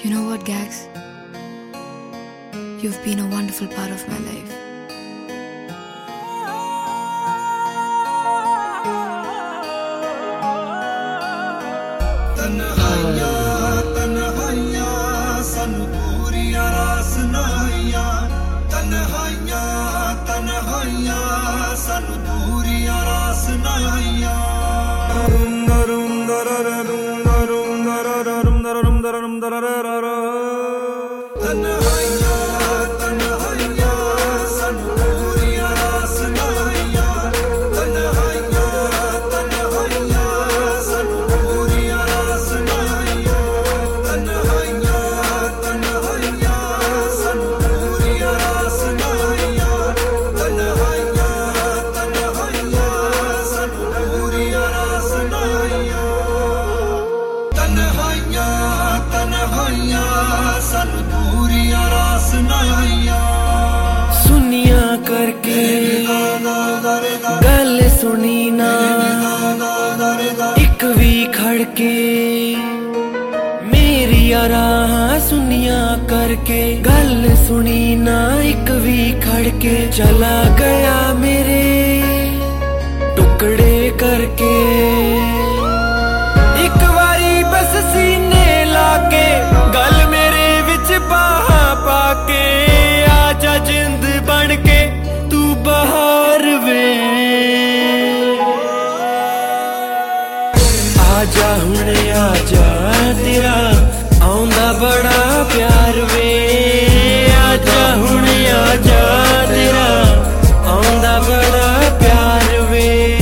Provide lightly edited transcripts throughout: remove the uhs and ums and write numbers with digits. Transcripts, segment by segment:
You know what, Gags? You've been a wonderful part of my life. तन्हाइयां तन्हाइयां सानू पूरियां रास नाइयां तन्हाइयां तन्हाइयां सानू पूरियां रास नाइयां सुनिया करके गल सुनी ना एक भी खड़के मेरी राह सुनिया करके गल सुनी ना एक भी खड़के चला गया मेरे टुकड़े करके एक बारी बस सीने लाके गल मेरे विच बाहा पाके आजा जिंद बन के तू बाहर वे आजा हुणे आजा तेरा आउंदा बड़ा प्यार वे आजा हुणे आजा तेरा आउंदा बड़ा प्यार वे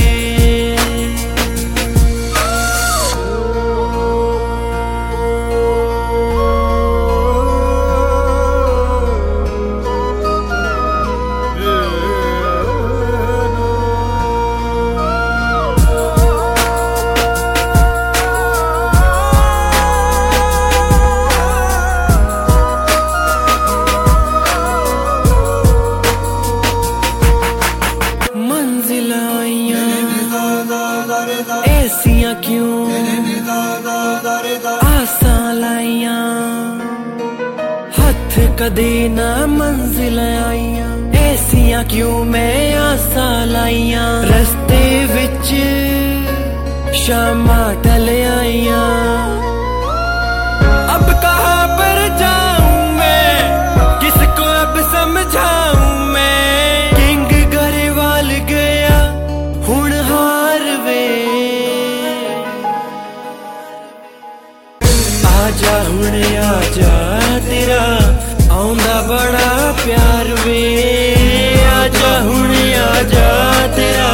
ऐसियां क्यों आसां लाइयां हथ कदे ना मंजिल आइयां ऐसियां क्यों मैं आसां लाइयां रस्ते विच शामां ढल आइयां अब कहां पर जाऊं मैं किसको अब समझाऊं मैं किंग गरेवाल गया हुण हार वे आजा हुणे आजा तेरा आउंदा बड़ा प्यार वे आजा हुणे आजा तेरा